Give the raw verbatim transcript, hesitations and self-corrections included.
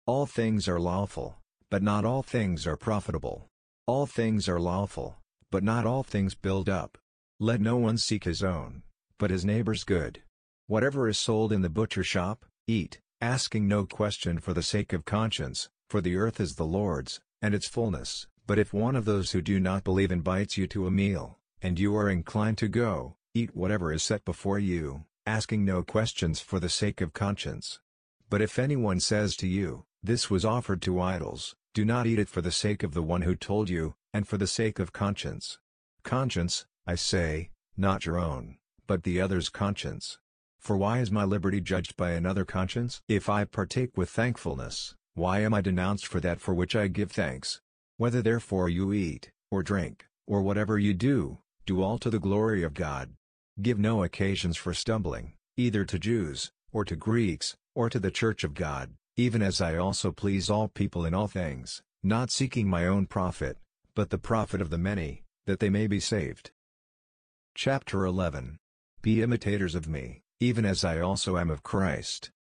All things are lawful, but not all things are profitable. All things are lawful, but not all things build up. Let no one seek his own, but his neighbor's good. Whatever is sold in the butcher shop, eat, asking no question for the sake of conscience, for the earth is the Lord's, and its fullness. But if one of those who do not believe invites you to a meal, and you are inclined to go, eat whatever is set before you, asking no questions for the sake of conscience. But if anyone says to you, "This was offered to idols," do not eat it for the sake of the one who told you, and for the sake of conscience. Conscience, I say, not your own, but the other's conscience. For why is my liberty judged by another conscience? If I partake with thankfulness, why am I denounced for that for which I give thanks? Whether therefore you eat, or drink, or whatever you do, do all to the glory of God. Give no occasions for stumbling, either to Jews, or to Greeks, or to the church of God, even as I also please all people in all things, not seeking my own profit, but the profit of the many, that they may be saved. Chapter eleven. Be imitators of me, even as I also am of Christ.